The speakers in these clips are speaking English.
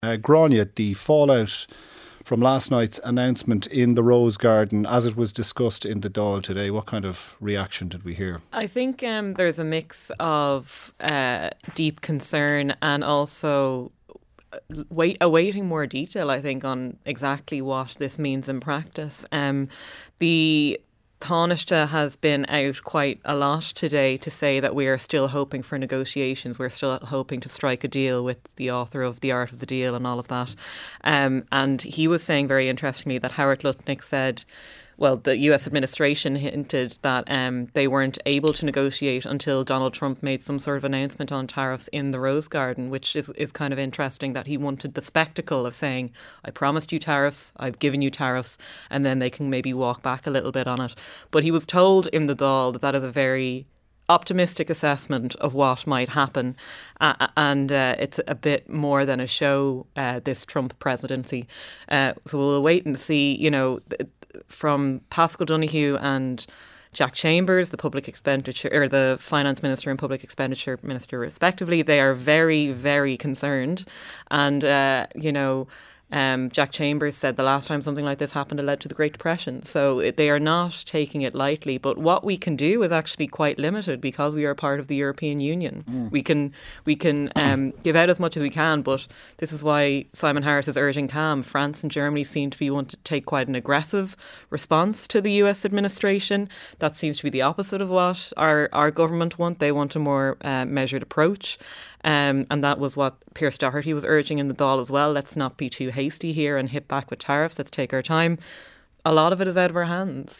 Grania, the fallout from last night's announcement in the Rose Garden as it was discussed in the Dáil today, what kind of reaction did we hear? I think there's a mix of deep concern and also awaiting more detail, I think, on exactly what this means in practice. The Taoiseach has been out quite a lot today to say that we are still hoping for negotiations. We're still hoping to strike a deal with the author of The Art of the Deal and all of that. And he was saying very interestingly that Howard Lutnick said, well, the US administration hinted that they weren't able to negotiate until Donald Trump made some sort of announcement on tariffs in the Rose Garden, which is kind of interesting, that he wanted the spectacle of saying, I promised you tariffs, I've given you tariffs, and then they can maybe walk back a little bit on it. But he was told in the Dáil that is a very optimistic assessment of what might happen, and it's a bit more than a show, this Trump presidency. So we'll wait and see, from Paschal Donohoe and Jack Chambers, the public expenditure or the finance minister and public expenditure minister respectively, they are very, very concerned. And, Jack Chambers said the last time something like this happened, it led to the Great Depression. So they are not taking it lightly. But what we can do is actually quite limited because we are part of the European Union. We can give out as much as we can, but this is why Simon Harris is urging calm. France and Germany seem to be wanting to take quite an aggressive response to the US administration. That seems to be the opposite of what our government want. They want a more measured approach. And that was what Pearse Doherty was urging in the Dáil as well. Let's not be too hasty here and hit back with tariffs. Let's take our time. A lot of it is out of our hands,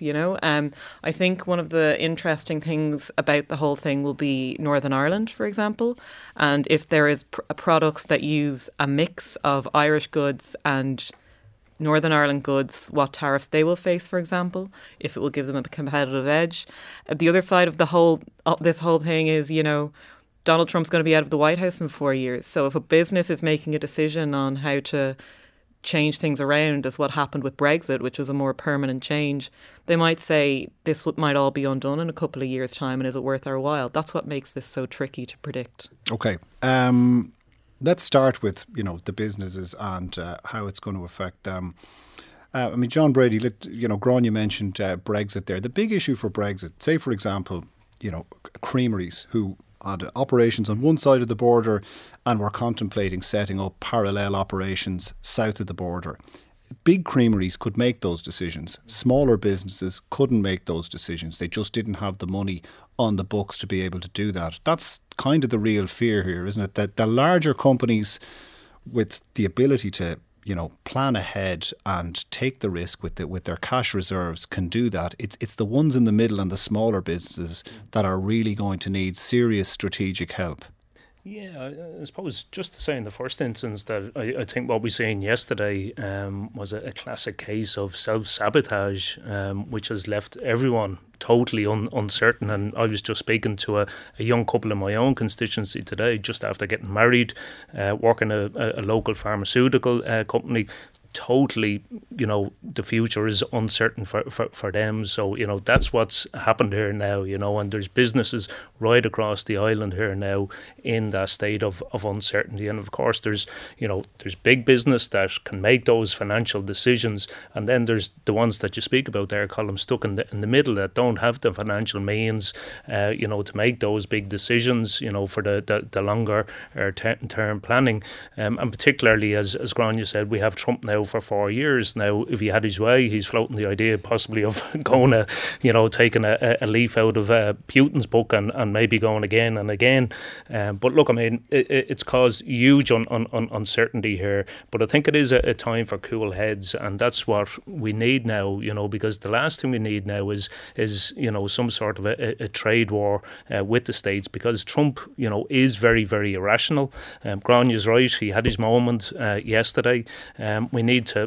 I think one of the interesting things about the whole thing will be Northern Ireland, for example. And if there is products that use a mix of Irish goods and Northern Ireland goods, what tariffs they will face, for example, if it will give them a competitive edge. The other side of this whole thing is, Donald Trump's going to be out of the White House in 4 years. So if a business is making a decision on how to change things around, as what happened with Brexit, which was a more permanent change, they might say this might all be undone in a couple of years' time, and is it worth our while? That's what makes this so tricky to predict. Okay. Let's start with, the businesses and how it's going to affect them. John Brady, Grania mentioned Brexit there. The big issue for Brexit, say, for example, creameries who had operations on one side of the border and were contemplating setting up parallel operations south of the border. Big creameries could make those decisions. Smaller businesses couldn't make those decisions. They just didn't have the money on the books to be able to do that. That's kind of the real fear here, isn't it? That the larger companies with the ability to plan ahead and take the risk with their cash reserves can do that. It's the ones in the middle and the smaller businesses that are really going to need serious strategic help. Yeah, I suppose just to say in the first instance that I think what we seen yesterday was a classic case of self-sabotage, which has left everyone totally uncertain. And I was just speaking to a young couple in my own constituency today, just after getting married, working a local pharmaceutical company. Totally, the future is uncertain for them. So, that's what's happened here now, and there's businesses right across the island here now in that state of uncertainty. And of course, there's big business that can make those financial decisions. And then there's the ones that you speak about there, Colm, stuck in the middle that don't have the financial means, to make those big decisions, for the longer term planning. And particularly, as Grania said, we have Trump now for 4 years now. If he had his way, he's floating the idea possibly of going taking a leaf out of Putin's book and maybe going again and again. But look, it's caused huge uncertainty here. But I think it is a time for cool heads, and that's what we need now. Because the last thing we need now is some sort of a trade war with the States, because Trump is very, very irrational. Grania's right. He had his moment yesterday. We need to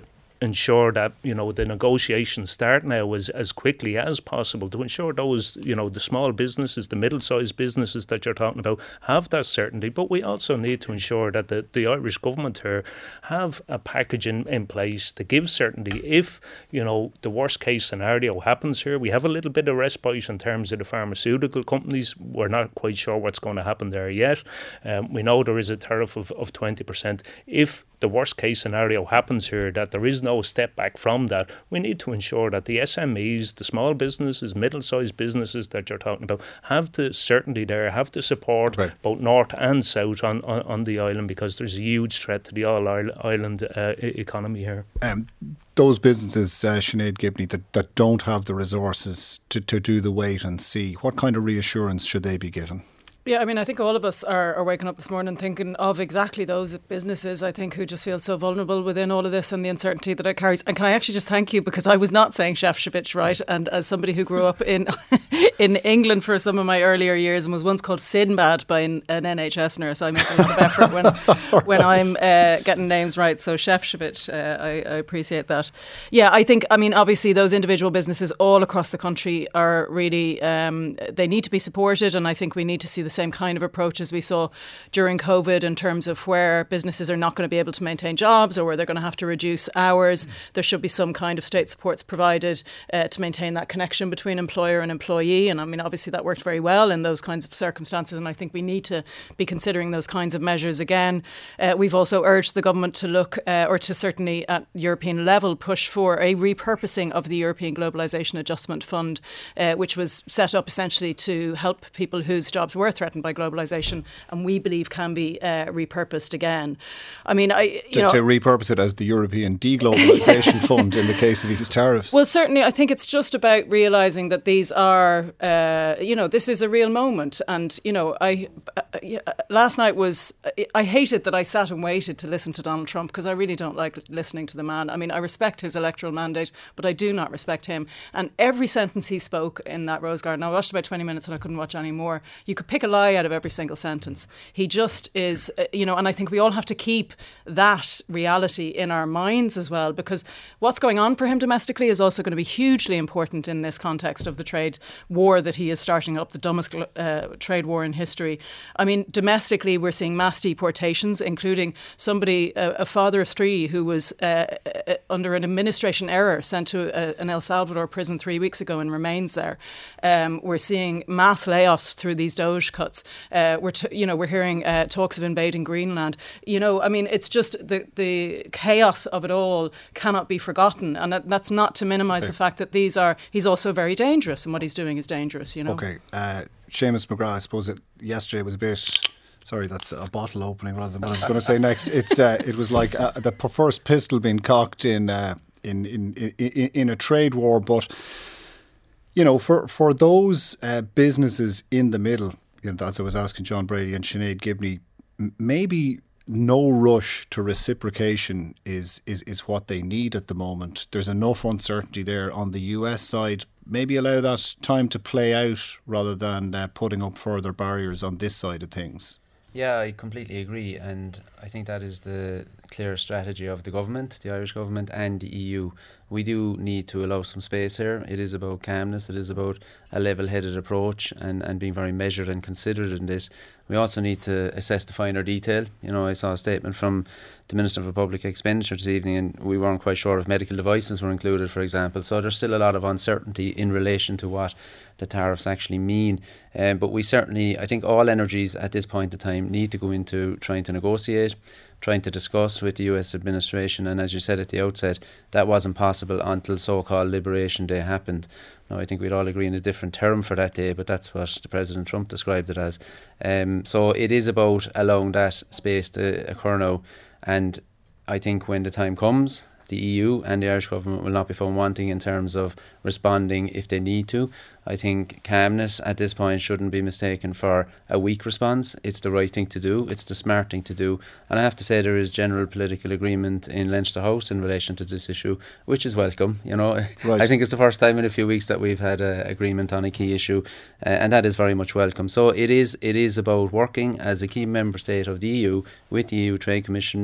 ensure that, the negotiations start now as quickly as possible to ensure those, the small businesses, the middle-sized businesses that you're talking about have that certainty. But we also need to ensure that the Irish government here have a package in place to give certainty. If, the worst case scenario happens here, we have a little bit of respite in terms of the pharmaceutical companies. We're not quite sure what's going to happen there yet. We know there is a tariff of 20%. If the worst case scenario happens here, that there is no step back from that, we need to ensure that the SMEs, the small businesses, middle-sized businesses that you're talking about, have the certainty there, have the support, both north and south on the island, because there's a huge threat to the all-island economy here. Those businesses, Sinead Gibney, that don't have the resources to do the wait and see, what kind of reassurance should they be given? Yeah, I mean, I think all of us are waking up this morning thinking of exactly those businesses, I think, who just feel so vulnerable within all of this and the uncertainty that it carries. And can I actually just thank you, because I was not saying Šefčovič, right? And as somebody who grew up in England for some of my earlier years and was once called Sinbad by an NHS nurse, I make a lot of effort when I'm getting names right. So Šefčovič, I appreciate that. Yeah, I think, I mean, obviously those individual businesses all across the country are really, they need to be supported, and I think we need to see the same kind of approach as we saw during COVID in terms of where businesses are not going to be able to maintain jobs or where they're going to have to reduce hours. There should be some kind of state supports provided to maintain that connection between employer and employee. And I mean, obviously that worked very well in those kinds of circumstances. And I think we need to be considering those kinds of measures again. We've also urged the government to look, or to certainly at European level, push for a repurposing of the European Globalisation Adjustment Fund, which was set up essentially to help people whose jobs were threatened by globalisation, and we believe can be repurposed again. I mean, to repurpose it as the European Deglobalisation Fund in the case of these tariffs. Well, certainly, I think it's just about realising that these are, this is a real moment. And last night I hated that I sat and waited to listen to Donald Trump, because I really don't like listening to the man. I mean, I respect his electoral mandate, but I do not respect him. And every sentence he spoke in that Rose Garden, I watched about 20 minutes and I couldn't watch any more. You could pick a lie out of every single sentence. He just is, and I think we all have to keep that reality in our minds as well, because what's going on for him domestically is also going to be hugely important in this context of the trade war that he is starting up, the dumbest trade war in history. I mean, domestically, we're seeing mass deportations, including somebody, a father of three, who was under an administration error sent to an El Salvador prison 3 weeks ago and remains there. We're seeing mass layoffs through these Doge cuts. We're hearing talks of invading Greenland. I mean, it's just the chaos of it all cannot be forgotten, and that's not to minimise the fact that he's also very dangerous, and what he's doing is dangerous. Okay, Seamus McGrath, I suppose yesterday was a bit. Sorry, that's a bottle opening rather than what I was going to say next. It was like the first pistol being cocked in a trade war, but for those businesses in the middle, as I was asking John Brady and Sinead Gibney, maybe no rush to reciprocation is what they need at the moment. There's enough uncertainty there on the US side. Maybe allow that time to play out rather than putting up further barriers on this side of things. Yeah, I completely agree, and I think that is the clear strategy of the government, the Irish government and the EU. We do need to allow some space here. It is about calmness, it is about a level-headed approach and being very measured and considered in this. We also need to assess the finer detail. I saw a statement from the Minister for Public Expenditure this evening, and we weren't quite sure if medical devices were included, for example. So there's still a lot of uncertainty in relation to what the tariffs actually mean. But we certainly, I think all energies at this point in time need to go into trying to negotiate, trying to discuss with the US administration. And as you said at the outset, that wasn't possible until so-called Liberation Day happened. Now, I think we'd all agree on a different term for that day, but that's what the President Trump described it as. So it is about allowing that space to occur now. And I think when the time comes, the EU and the Irish government will not be found wanting in terms of responding if they need to. I think calmness at this point shouldn't be mistaken for a weak response. It's the right thing to do. It's the smart thing to do. And I have to say there is general political agreement in Leinster House in relation to this issue, which is welcome. Right. I think it's the first time in a few weeks that we've had an agreement on a key issue, and that is very much welcome. So it is about working as a key member state of the EU with the EU Trade Commission,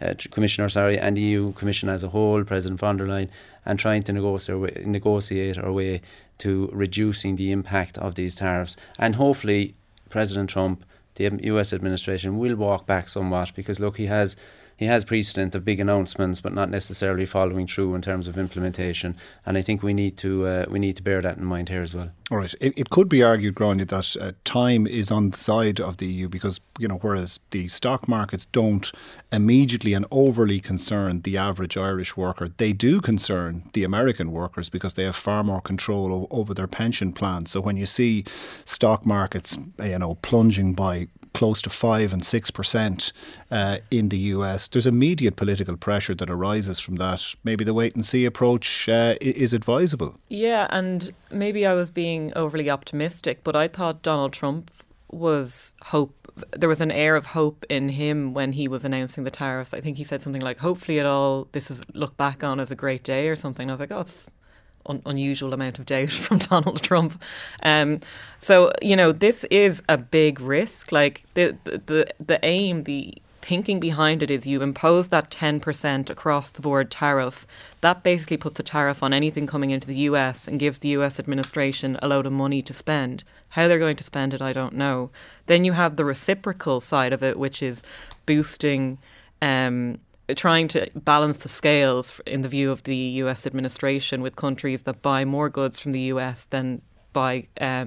and the EU Commission as a whole, President von der Leyen, and trying to negotiate our way to reducing the impact of these tariffs. And hopefully President Trump, the US administration, will walk back somewhat, because look, he has precedent of big announcements but not necessarily following through in terms of implementation, and I think we need to bear that in mind here as well. All right. It could be argued, Gráinne, that time is on the side of the EU, because, whereas the stock markets don't immediately and overly concern the average Irish worker, they do concern the American workers, because they have far more control over their pension plans. So when you see stock markets, plunging by close to 5 and 6% in the US, there's immediate political pressure that arises from that. Maybe the wait and see approach is advisable. Yeah, and maybe I was being overly optimistic, but I thought Donald Trump was there was an air of hope in him when he was announcing the tariffs. I think he said something like, hopefully this is looked back on as a great day or something. I was like, oh, it's unusual amount of doubt from Donald Trump. So, this is a big risk. Like the aim, the thinking behind it is you impose that 10% across the board tariff. That basically puts a tariff on anything coming into the US and gives the US administration a load of money to spend. How they're going to spend it, I don't know. Then you have the reciprocal side of it, which is boosting, trying to balance the scales in the view of the US administration with countries that buy more goods from the US than buy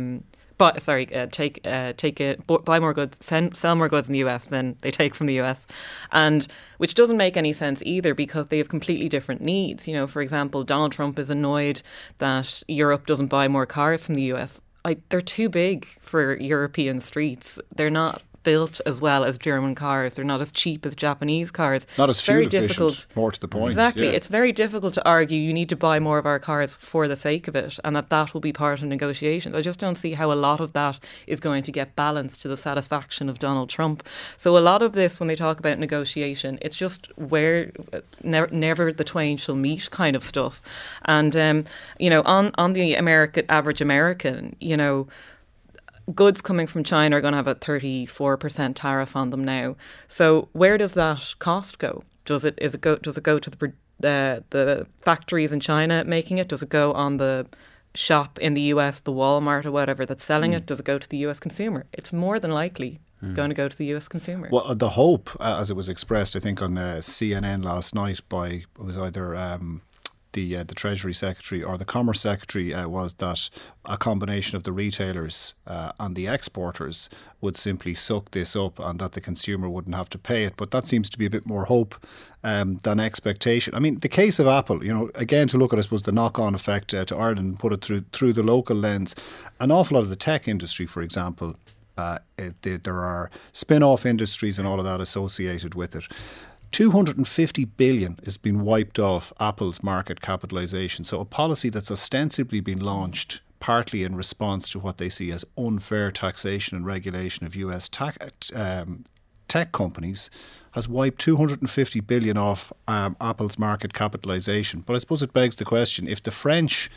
more goods, sell more goods in the US than they take from the US, and which doesn't make any sense either, because they have completely different needs. For example, Donald Trump is annoyed that Europe doesn't buy more cars from the US. They're too big for European streets. They're not built as well as German cars. They're not as cheap as Japanese cars. Not as fuel efficient, more to the point. Exactly. Yeah. It's very difficult to argue you need to buy more of our cars for the sake of it, and that will be part of negotiations. I just don't see how a lot of that is going to get balanced to the satisfaction of Donald Trump. So a lot of this, when they talk about negotiation, it's just where never the twain shall meet kind of stuff. And, on the average American, goods coming from China are going to have a 34% tariff on them now. So where does that cost go? Does it go to the factories in China making it? Does it go on the shop in the US, the Walmart or whatever that's selling it? Does it go to the US consumer? It's more than likely going to go to the US consumer. Well, the hope, as it was expressed, I think on CNN last night by, it was either the Treasury Secretary or the Commerce Secretary, was that a combination of the retailers and the exporters would simply suck this up, and that the consumer wouldn't have to pay it. But that seems to be a bit more hope than expectation. I mean, the case of Apple, again, to look at, I suppose, the knock-on effect to Ireland and put it through the local lens, an awful lot of the tech industry, for example, there are spin-off industries and all of that associated with it. 250 billion has been wiped off Apple's market capitalisation. So a policy that's ostensibly been launched partly in response to what they see as unfair taxation and regulation of US tech companies has wiped 250 billion off Apple's market capitalisation. But I suppose it begs the question, if the French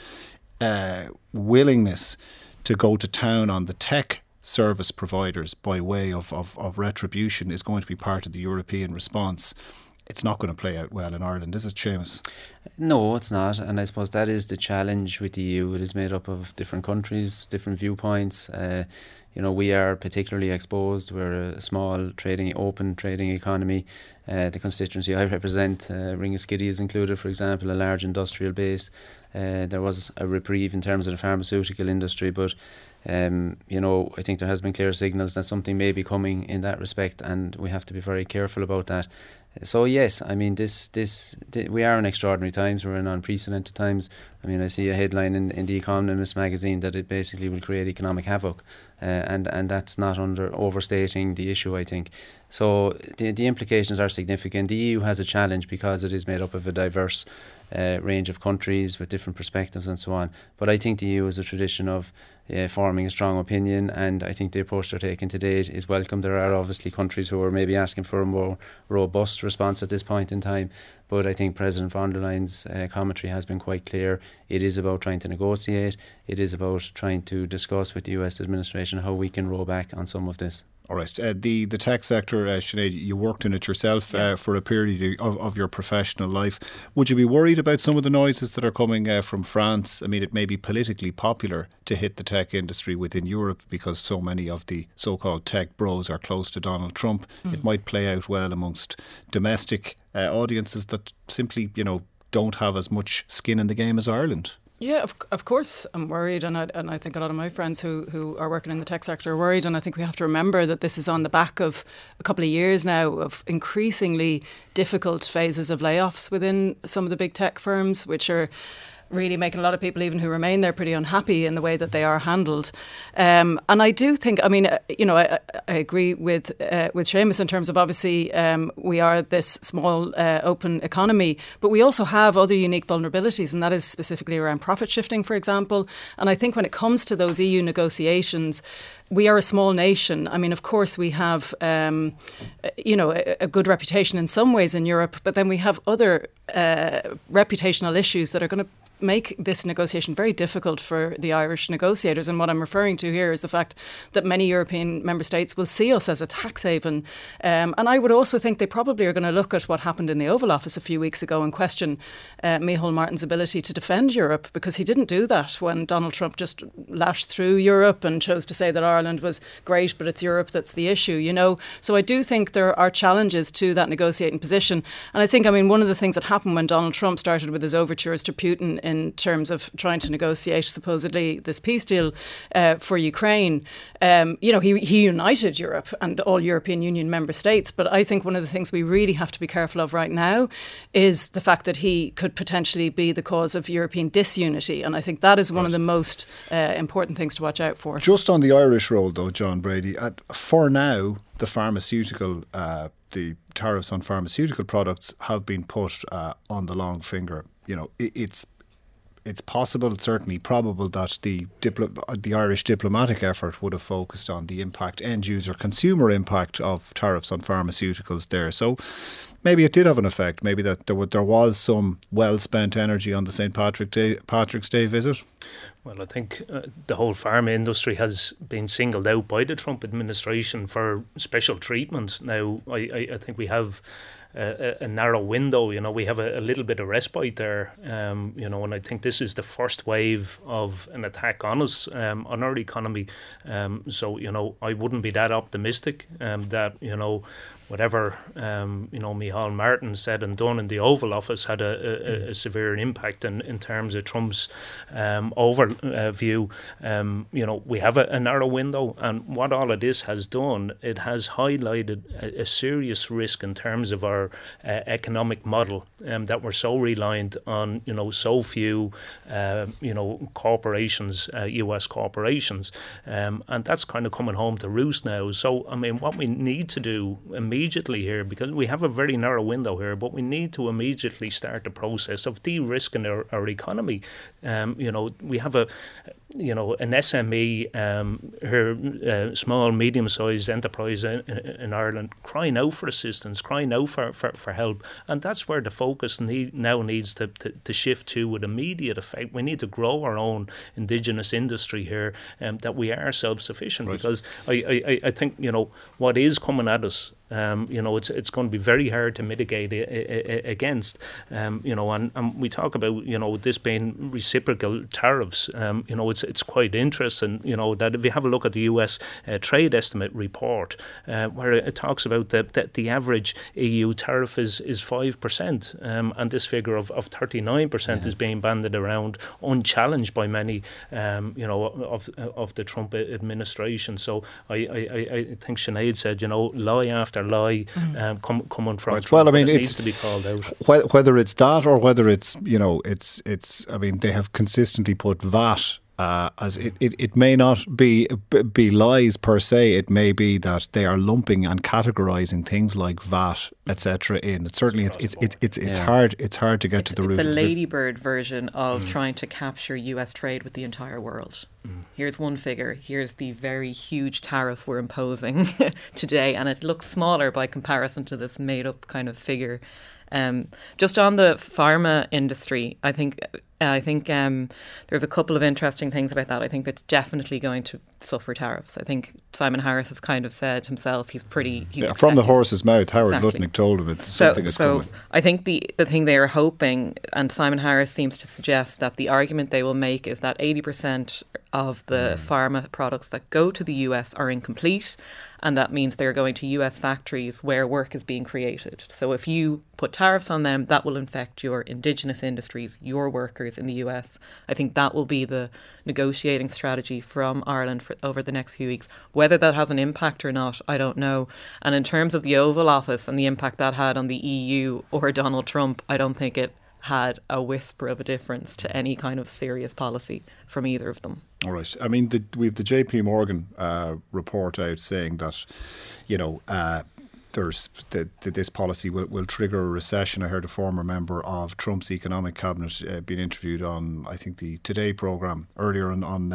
willingness to go to town on the tech service providers by way of retribution is going to be part of the European response, it's not going to play out well in Ireland, is it, Seamus? No, it's not, and I suppose that is the challenge with the EU. It is made up of different countries, different viewpoints. We are particularly exposed. We're a small open trading economy. The constituency I represent, Ringaskiddy is included, for example, a large industrial base. There was a reprieve in terms of the pharmaceutical industry, but I think there has been clear signals that something may be coming in that respect, and we have to be very careful about that. So yes, I mean, we are in extraordinary times. We're in unprecedented times. I mean, I see a headline in The Economist magazine that it basically will create economic havoc, and that's not overstating the issue, I think. So the implications are significant. The EU has a challenge because it is made up of a diverse range of countries with different perspectives and so on. But I think the EU has a tradition of forming a strong opinion, and I think the approach they're taking to date is welcome. There are obviously countries who are maybe asking for a more robust response at this point in time, but I think President von der Leyen's commentary has been quite clear. It is about trying to negotiate. It is about trying to discuss with the US administration how we can roll back on some of this. All right. The tech sector, Sinead, you worked in it yourself for a period of your professional life. Would you be worried about some of the noises that are coming from France? I mean, it may be politically popular to hit the tech industry within Europe because so many of the so-called tech bros are close to Donald Trump. It might play out well amongst domestic audiences that simply, don't have as much skin in the game as Ireland. Yeah, of course I'm worried, and I think a lot of my friends who are working in the tech sector are worried, and I think we have to remember that this is on the back of a couple of years now of increasingly difficult phases of layoffs within some of the big tech firms, which are really making a lot of people, even who remain there, pretty unhappy in the way that they are handled. And I do think, I agree with Seamus in terms of obviously we are this small open economy, but we also have other unique vulnerabilities, and that is specifically around profit shifting, for example. And I think when it comes to those EU negotiations, we are a small nation. I mean, of course, we have, a good reputation in some ways in Europe, but then we have other reputational issues that are going to make this negotiation very difficult for the Irish negotiators. And what I'm referring to here is the fact that many European member states will see us as a tax haven. And I would also think they probably are going to look at what happened in the Oval Office a few weeks ago and question Micheál Martin's ability to defend Europe, because he didn't do that when Donald Trump just lashed through Europe and chose to say that Ireland was great, but it's Europe that's the issue, So I do think there are challenges to that negotiating position. And I think, one of the things that happened when Donald Trump started with his overtures to Putin in terms of trying to negotiate supposedly this peace deal for Ukraine, he united Europe and all European Union member states. But I think one of the things we really have to be careful of right now is the fact that he could potentially be the cause of European disunity. And I think that is one of the most important things to watch out for. Just on the Irish role, though, John Brady, for now, the tariffs on pharmaceutical products have been put on the long finger. It's possible, certainly probable, that the Irish diplomatic effort would have focused on the impact, end-user consumer impact of tariffs on pharmaceuticals there. So maybe it did have an effect. Maybe that there was some well-spent energy on the St. Patrick's Day visit. Well, I think the whole pharma industry has been singled out by the Trump administration for special treatment. Now, I think we have a narrow window. We have a little bit of respite there, and I think this is the first wave of an attack on us, on our economy. So, I wouldn't be that optimistic that, whatever Micheál Martin said and done in the Oval Office had a severe impact in terms of Trump's overview. We have a narrow window, and what all of this has done, it has highlighted a serious risk in terms of our economic model, that we're so reliant on so few corporations, US corporations, and that's kind of coming home to roost now. So what we need to do immediately here, because we have a very narrow window here, but we need to immediately start the process of de-risking our economy. We have an SME, small, medium-sized enterprise in Ireland, crying out for assistance, crying out for help, and that's where the focus now needs to shift to with immediate effect. We need to grow our own indigenous industry here, that we are self-sufficient, right. Because I think what is coming at us, it's going to be very hard to mitigate against, and we talk about this being reciprocal tariffs. It's quite interesting, that if you have a look at the US trade estimate report, where it talks about that the average EU tariff is 5%, and this figure of 39% is being banded around unchallenged by many, of the Trump administration. So I think Sinead said, lie after lie, coming from Trump. Well, it needs to be called out. Whether it's that or whether it's they have consistently put VAT as it may not be lies per se. It may be that they are lumping and categorising things like VAT, etc. in. It's hard to get to the root. It's a ladybird version of trying to capture US trade with the entire world. Here's one figure. Here's the very huge tariff we're imposing today, and it looks smaller by comparison to this made up kind of figure Just on the pharma industry, I think there's a couple of interesting things about that. I think that's definitely going to suffer tariffs. I think Simon Harris has kind of said himself he's from the horse's mouth. Howard exactly. Lutnick told him it's something that's coming. So I think the thing they are hoping, and Simon Harris seems to suggest that the argument they will make is that 80% of the pharma products that go to the US are incomplete, and that means they're going to US factories where work is being created. So if you put tariffs on them, that will affect your indigenous industries, your workers in the US. I think that will be the negotiating strategy from Ireland over the next few weeks. Whether that has an impact or not, I don't know. And in terms of the Oval Office and the impact that had on the EU or Donald Trump, I don't think it had a whisper of a difference to any kind of serious policy from either of them. All right. I mean, we have the JP Morgan report out saying that, there's this policy will trigger a recession. I heard a former member of Trump's economic cabinet being interviewed on, I think, the Today programme earlier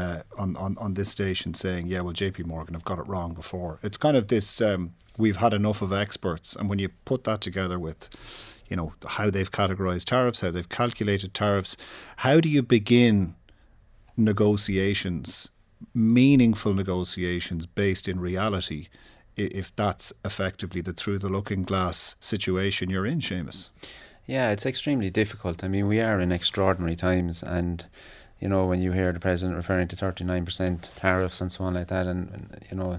on this station saying, yeah, well, JP Morgan have got it wrong before. It's kind of this, we've had enough of experts. And when you put that together with, how they've categorised tariffs, how they've calculated tariffs, how do you begin negotiations, meaningful negotiations based in reality, if that's effectively the through the looking glass situation you're in, Seamus? Yeah, it's extremely difficult. I mean, we are in extraordinary times, and when you hear the President referring to 39% tariffs and so on like that, and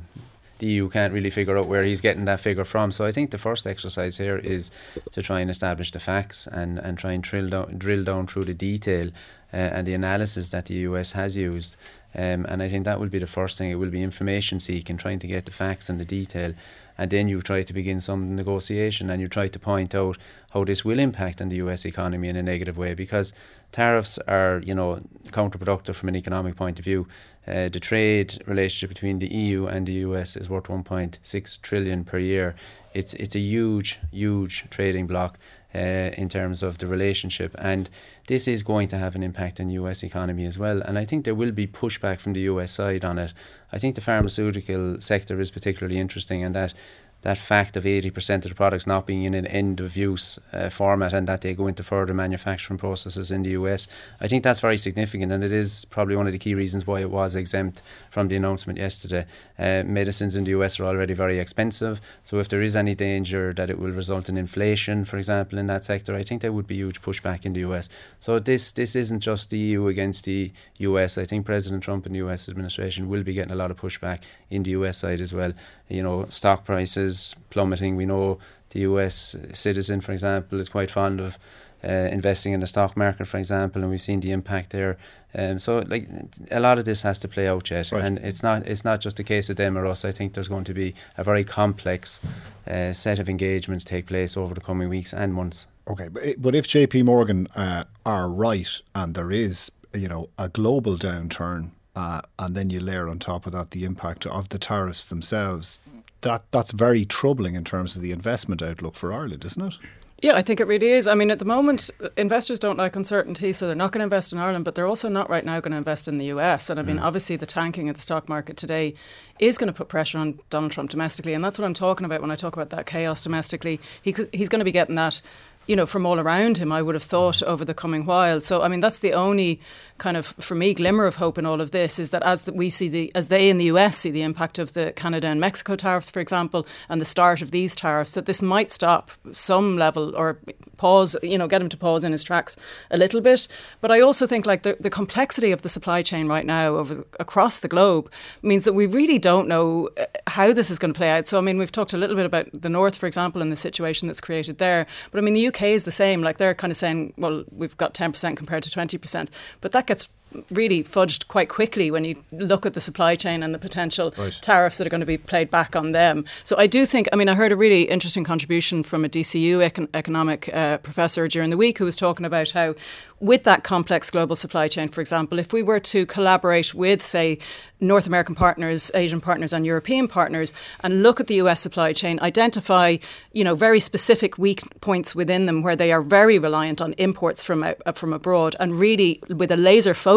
the EU can't really figure out where he's getting that figure from. So I think the first exercise here is to try and establish the facts and try and drill down through the detail and the analysis that the US has used. And I think that will be the first thing. It will be information seeking, trying to get the facts and the detail. And then you try to begin some negotiation, and you try to point out how this will impact on the US economy in a negative way, because tariffs are, counterproductive from an economic point of view. The trade relationship between the EU and the US is worth 1.6 trillion per year. It's a huge trading bloc in terms of the relationship, and this is going to have an impact on the US economy as well. And I think there will be pushback from the US side on it. I think the pharmaceutical sector is particularly interesting, and that fact of 80% of the products not being in an end-of-use format, and that they go into further manufacturing processes in the US, I think that's very significant, and it is probably one of the key reasons why it was exempt from the announcement yesterday. Medicines in the US are already very expensive, so if there is any danger that it will result in inflation, for example, in that sector, I think there would be huge pushback in the US. So this isn't just the EU against the US. I think President Trump and the US administration will be getting a lot of pushback in the US side as well. Stock prices plummeting. We know the US citizen, for example, is quite fond of investing in the stock market, for example, and we've seen the impact there. So a lot of this has to play out yet, right. And it's not just a case of them or us. I think there's going to be a very complex set of engagements take place over the coming weeks and months. Okay, but if JP Morgan are right, and there is a global downturn, and then you layer on top of that the impact of the tariffs themselves, that's very troubling in terms of the investment outlook for Ireland, isn't it? Yeah, I think it really is. I mean, at the moment, investors don't like uncertainty, so they're not going to invest in Ireland, but they're also not right now going to invest in the US. And I mean, obviously, the tanking of the stock market today is going to put pressure on Donald Trump domestically. And that's what I'm talking about when I talk about that chaos domestically. He's going to be getting that, from all around him, I would have thought, over the coming while. So, I mean, that's the only kind of, for me, glimmer of hope in all of this, is that as they in the US see the impact of the Canada and Mexico tariffs, for example, and the start of these tariffs, that this might stop some level or pause, get him to pause in his tracks a little bit. But I also think the complexity of the supply chain right now across the globe means that we really don't know how this is going to play out. So, I mean, we've talked a little bit about the North, for example, and the situation that's created there. But I mean, the UK is the same. They're kind of saying, well, we've got 10% compared to 20%. But that gets really fudged quite quickly when you look at the supply chain and the potential tariffs that are going to be played back on them. So I do think, I heard a really interesting contribution from a DCU economic professor during the week who was talking about how with that complex global supply chain, for example, if we were to collaborate with, say, North American partners, Asian partners and European partners and look at the US supply chain, identify, very specific weak points within them where they are very reliant on imports from abroad, and really with a laser focus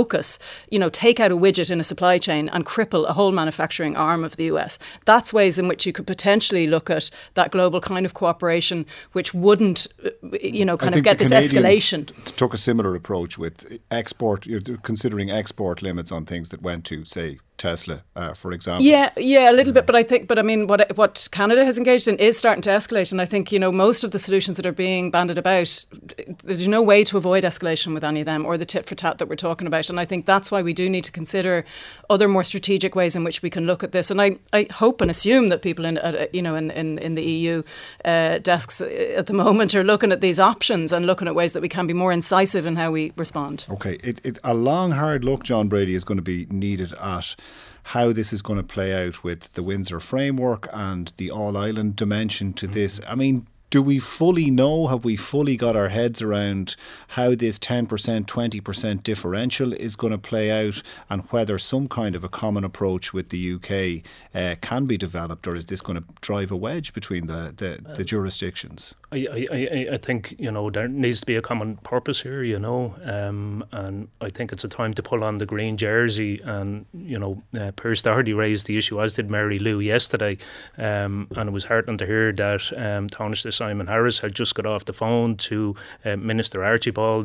focus, take out a widget in a supply chain and cripple a whole manufacturing arm of the US. That's ways in which you could potentially look at that global kind of cooperation, which wouldn't, get this escalation. Took a similar approach with export. You're considering export limits on things that went to, say, Tesla, for example. Yeah, a little bit. But I mean, what Canada has engaged in is starting to escalate. And I think, most of the solutions that are being bandied about, there's no way to avoid escalation with any of them, or the tit for tat that we're talking about. And I think that's why we do need to consider other more strategic ways in which we can look at this. And I hope and assume that people in the EU desks at the moment are looking at these options and looking at ways that we can be more incisive in how we respond. Okay, a long, hard look, John Brady, is going to be needed at how this is going to play out with the Windsor framework and the all-island dimension to this. I mean, do we fully know, have we fully got our heads around how this 10%, 20% differential is going to play out, and whether some kind of a common approach with the UK can be developed, or is this going to drive a wedge between the jurisdictions? I think, there needs to be a common purpose here, and I think it's a time to pull on the green jersey. And, Piers Doherty raised the issue, as did Mary Lou yesterday, and it was heartening to hear that Taoiseach Simon Harris had just got off the phone to Minister Archibald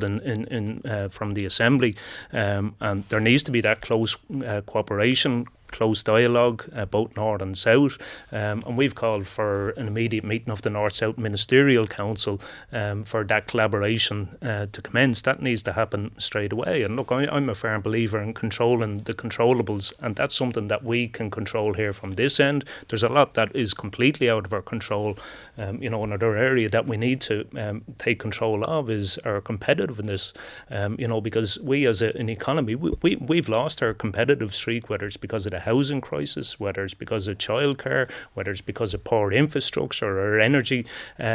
from the Assembly, and there needs to be that close cooperation, close dialogue, both North and South, and we've called for an immediate meeting of the North-South Ministerial Council for that collaboration to commence. That needs to happen straight away. And look, I'm a firm believer in controlling the controllables, and that's something that we can control here from this end. There's a lot that is completely out of our control. Another area that we need to take control of is our competitiveness, because we as an economy, we've lost our competitive streak, whether it's because of the housing crisis, whether it's because of childcare, whether it's because of poor infrastructure or energy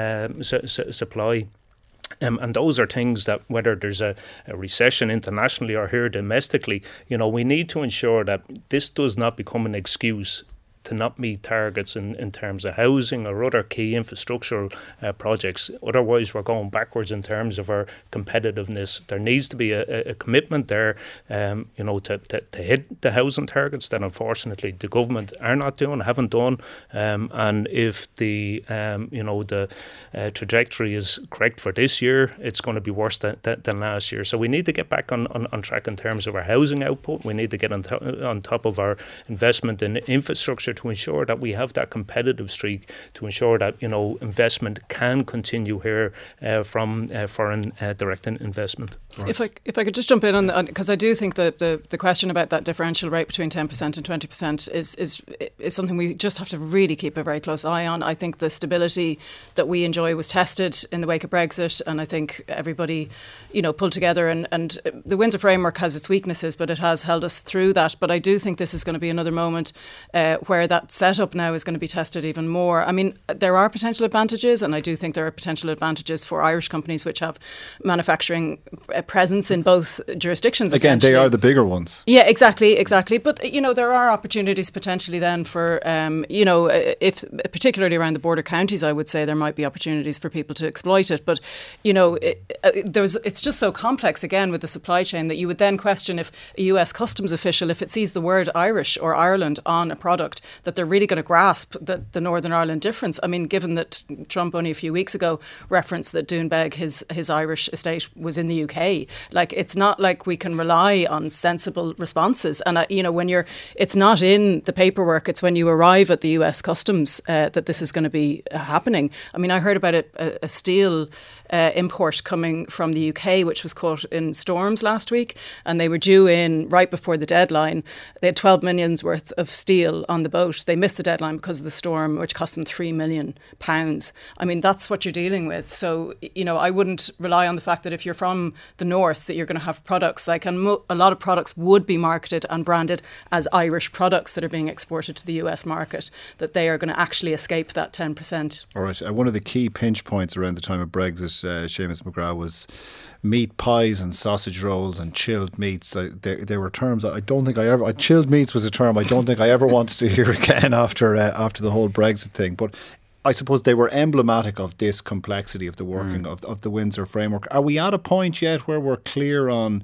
supply. And those are things that, whether there's a recession internationally or here domestically, we need to ensure that this does not become an excuse to not meet targets in terms of housing or other key infrastructural projects. Otherwise, we're going backwards in terms of our competitiveness. There needs to be a commitment there, to hit the housing targets that unfortunately the government are not doing, haven't done. And if the trajectory is correct for this year, it's going to be worse than last year. So we need to get back on track in terms of our housing output. We need to get on top of our investment in infrastructure to ensure that we have that competitive streak, to ensure that investment can continue here from foreign direct investment. Right. If I could just jump in on because I do think that the question about that differential rate between 10% and 20% is something we just have to really keep a very close eye on. I think the stability that we enjoy was tested in the wake of Brexit, and I think everybody pulled together, and the Windsor framework has its weaknesses, but it has held us through that. But I do think this is going to be another moment where that setup now is going to be tested even more. I mean, there are potential advantages, and I do think there are potential advantages for Irish companies which have manufacturing presence in both jurisdictions. Again, they are the bigger ones. Yeah, exactly. But, there are opportunities potentially then for, if particularly around the border counties, I would say there might be opportunities for people to exploit it. But, it's just so complex, again, with the supply chain, that you would then question if a US customs official, if it sees the word Irish or Ireland on a product, that they're really going to grasp the Northern Ireland difference. I mean, given that Trump only a few weeks ago referenced that Doonbeg, his Irish estate, was in the UK, like, it's not like we can rely on sensible responses. And, it's not in the paperwork, it's when you arrive at the US customs that this is going to be happening. I mean, I heard about a steel import coming from the UK, which was caught in storms last week, and they were due in right before the deadline. They had 12 million's worth of steel on the boat. They missed the deadline because of the storm, which cost them £3 million. I mean, that's what you're dealing with. So, I wouldn't rely on the fact that if you're from the north that you're going to have products like, and a lot of products would be marketed and branded as Irish products that are being exported to the US market, that they are going to actually escape that 10%. All right. One of the key pinch points around the time of Brexit, Seamus McGrath, was meat pies and sausage rolls and chilled meats. They were terms I don't think I ever... chilled meats was a term I don't think I ever wanted to hear again after the whole Brexit thing. But I suppose they were emblematic of this complexity of the working of the Windsor framework. Are we at a point yet where we're clear on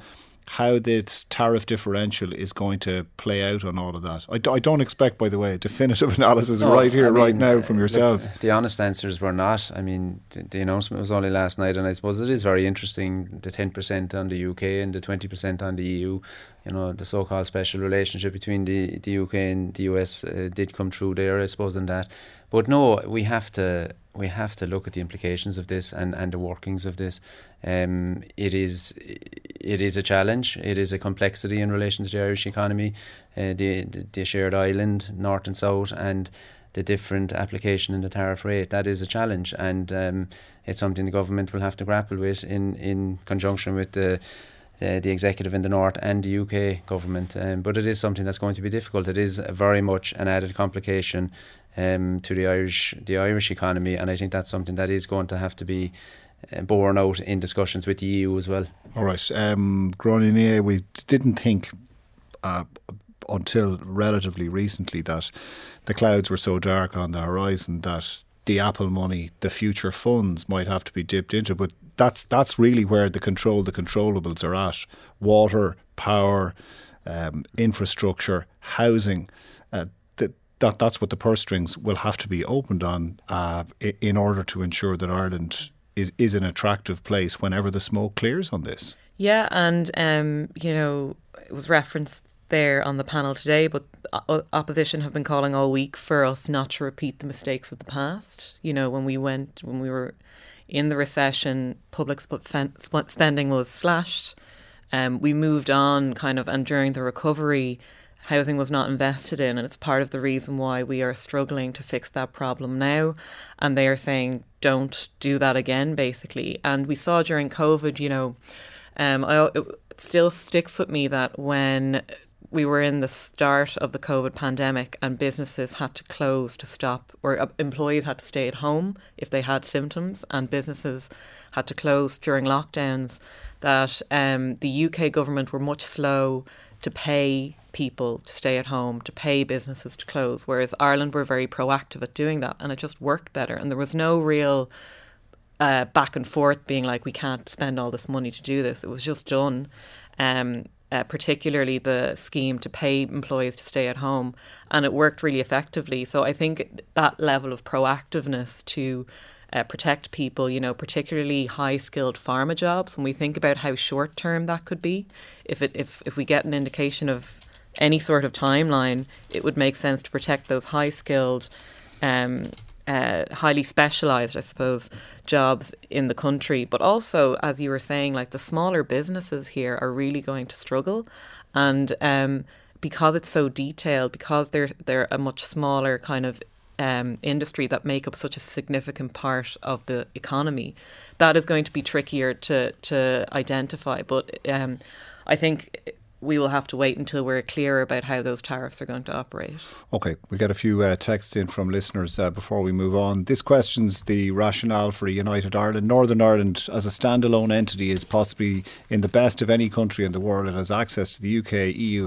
how this tariff differential is going to play out on all of that? I don't expect, by the way, a definitive analysis right now from yourself. Look, the honest answers were not. I mean, the announcement was only last night, and I suppose it is very interesting, the 10% on the UK and the 20% on the EU. The so-called special relationship between the UK and the US did come through there, I suppose, in that. But no, we have to look at the implications of this and the workings of this. It is a challenge. It is a complexity in relation to the Irish economy, the shared island, north and south, and the different application in the tariff rate. That is a challenge, and it's something the government will have to grapple with in conjunction with the executive in the north and the UK government. But it is something that's going to be difficult. It is very much an added complication to the Irish economy, and I think that's something that is going to have to be borne out in discussions with the EU as well. All right, Gráinne, we didn't think until relatively recently that the clouds were so dark on the horizon that the Apple money, the future funds might have to be dipped into, but that's really where the controllables are at: water, power, infrastructure, housing. That's what the purse strings will have to be opened on in order to ensure that Ireland is an attractive place whenever the smoke clears on this. Yeah, and it was referenced there on the panel today, but opposition have been calling all week for us not to repeat the mistakes of the past. When we were in the recession, public spending was slashed. We moved on and during the recovery, housing was not invested in, and it's part of the reason why we are struggling to fix that problem now. And they are saying, don't do that again, basically. And we saw during COVID, it still sticks with me that when we were in the start of the COVID pandemic and businesses had to close to stop, or employees had to stay at home if they had symptoms, and businesses had to close during lockdowns, that the UK government were much slow to pay people to stay at home, to pay businesses to close, whereas Ireland were very proactive at doing that, and it just worked better. And there was no real back and forth being like, we can't spend all this money to do this. It was just done. Particularly the scheme to pay employees to stay at home, and it worked really effectively. So I think that level of proactiveness to protect people, particularly high-skilled pharma jobs, when we think about how short-term that could be, if we get an indication of any sort of timeline, it would make sense to protect those high-skilled, highly specialised, I suppose, jobs in the country. But also, as you were saying, like the smaller businesses here are really going to struggle, and because it's so detailed, because they're a much smaller kind of industry that make up such a significant part of the economy, that is going to be trickier to identify. But I think we will have to wait until we're clearer about how those tariffs are going to operate. OK, we'll get a few texts in from listeners before we move on. This questions the rationale for a united Ireland. Northern Ireland as a standalone entity is possibly in the best of any country in the world. It has access to the UK, EU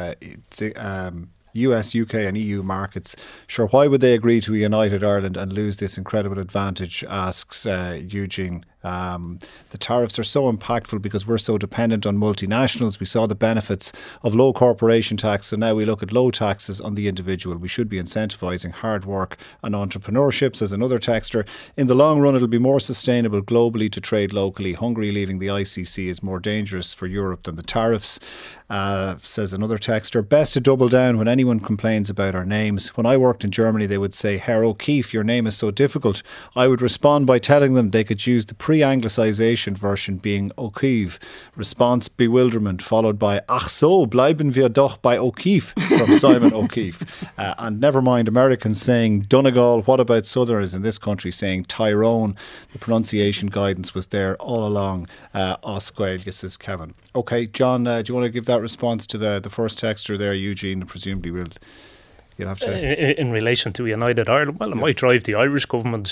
and US, UK and EU markets. Sure, why would they agree to a united Ireland and lose this incredible advantage, asks Eugene. The tariffs are so impactful because we're so dependent on multinationals. We saw the benefits of low corporation tax, so now we look at low taxes on the individual. We should be incentivising hard work and entrepreneurship, says another texter. In the long run, it'll be more sustainable globally to trade locally. Hungary leaving the ICC is more dangerous for Europe than the tariffs, says another texter. Best to double down when anyone complains about our names. When I worked in Germany, they would say, Herr O'Keefe, your name is so difficult. I would respond by telling them they could use the pre-Anglicisation version being O'Keefe. Response, bewilderment, followed by Ach so, bleiben wir doch bei O'Keefe from Simon O'Keefe. And never mind Americans saying Donegal. What about Southerners in this country saying Tyrone? The pronunciation guidance was there all along. Osquailga, says Kevin. OK, John, do you want to give that response to the first texter there, Eugene? Presumably you'll have to... In relation to United Ireland, well, it might drive the Irish government,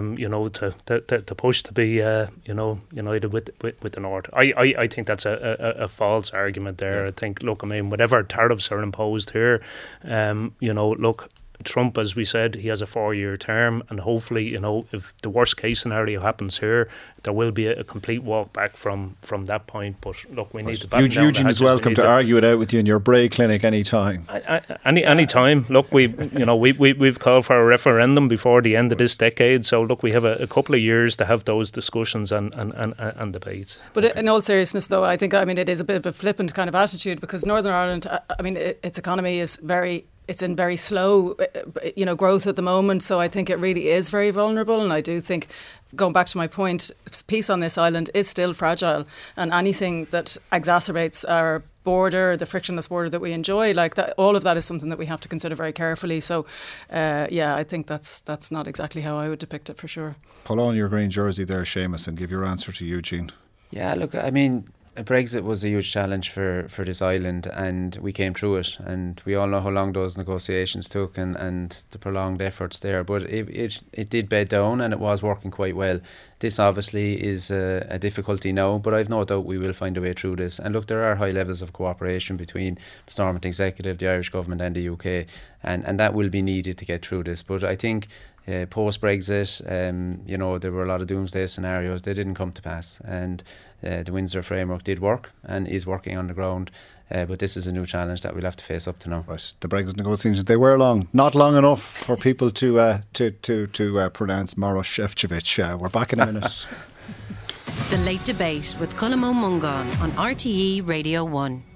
to push to be, united with the North. I think that's a false argument there. I think, whatever tariffs are imposed here, Trump, as we said, he has a 4-year term, and hopefully, if the worst case scenario happens here, there will be a complete walk back from that point. But look, we need to batten down Eugene is welcome to argue it out with you in your Bray clinic anytime. Any time. Look, we've called for a referendum before the end of this decade. So look, we have a couple of years to have those discussions and debates. But in all seriousness, though, I think it is a bit of a flippant kind of attitude, because Northern Ireland, its economy is it's in very slow, growth at the moment. So I think it really is very vulnerable. And I do think, going back to my point, peace on this island is still fragile. And anything that exacerbates our border, the frictionless border that we enjoy, like that, all of that is something that we have to consider very carefully. So, I think that's not exactly how I would depict it, for sure. Pull on your green jersey there, Seamus, and give your answer to Eugene. Yeah, look, Brexit was a huge challenge for this island, and we came through it, and we all know how long those negotiations took and the prolonged efforts there, but it did bed down, and it was working quite well. This obviously is a difficulty now, but I've no doubt we will find a way through this. And look, there are high levels of cooperation between the Stormont Executive, the Irish Government and the UK, and that will be needed to get through this. But I think post-Brexit, there were a lot of doomsday scenarios. They didn't come to pass, and the Windsor framework did work and is working on the ground. But this is a new challenge that we'll have to face up to now. Right, the Brexit negotiations, they were not long enough for people to pronounce Maroš Šefčovič. We're back in a minute. The Late Debate with Colm Ó Mongáin on RTE Radio 1.